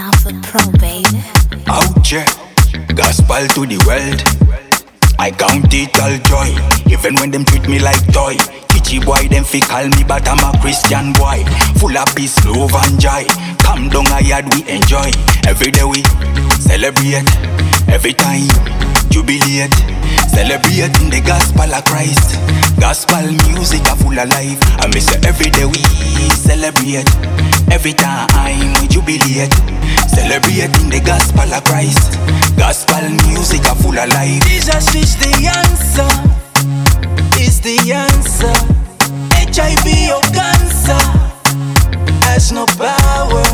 Alpha Pro, baby. Out yeah, gospel to the world. I count it all joy, even when them treat me like toy. Kitschy boy, them fi call me, but I'm a Christian boy. Full of peace, love and joy. Come down a yard, we enjoy. Every day we celebrate, every time jubilate. Celebrating the gospel of Christ. Gospel music a full of life. I miss it every day we celebrate, every time we jubilate. Celebrating the gospel of Christ. Gospel music a full of life. Jesus is the answer, is the answer. HIV or cancer has no power.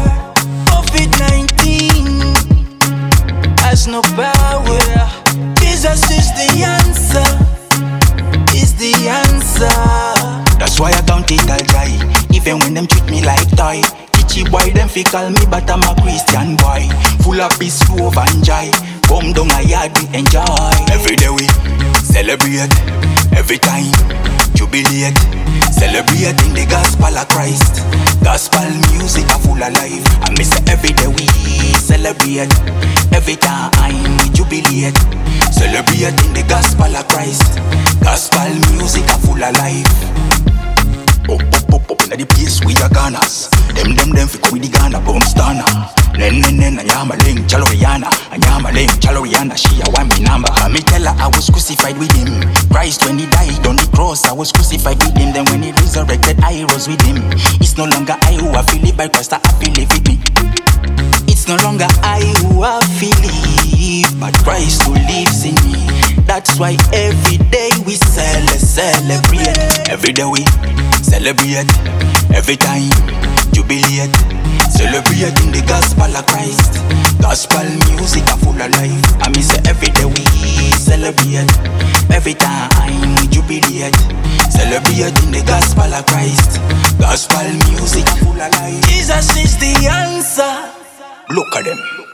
COVID-19 has no power. Jesus is the answer, is the answer. That's why I count it all joy, even when them treat me like toy. Kitschy boy, them fi call me, but I'm a Christian boy. Full of peace, love and joy. Come down a yard, we enjoy. Every day we celebrate, every time jubilate. Celebrating the gospel of Christ. Gospel music a full of life. I miss it every day we celebrate, every time we jubilate. Celebrating the gospel of Christ. Gospel music a full of life. Up inna the place we a Ghanas. Them fi come with the Ghana bomb stunner. Nen anyama ling chaloriana. Anyama ling chaloriana. She a want me number. And me tell her I was crucified with him. Christ when he died on the cross, I was crucified with him. Then when he resurrected, I rose with him. It's no longer I who I feel it by Christ, I feel it with me. It's no longer I who I feel it, but Christ who lives in me. That's why every day we celebrate. Every day we celebrate, every time jubilate. Celebrating the gospel of Christ. Gospel music a full of life. I miss it every day we celebrate, every time we jubilate. Celebrating the gospel of Christ. Gospel music a full of life. Jesus is the answer. Look at them.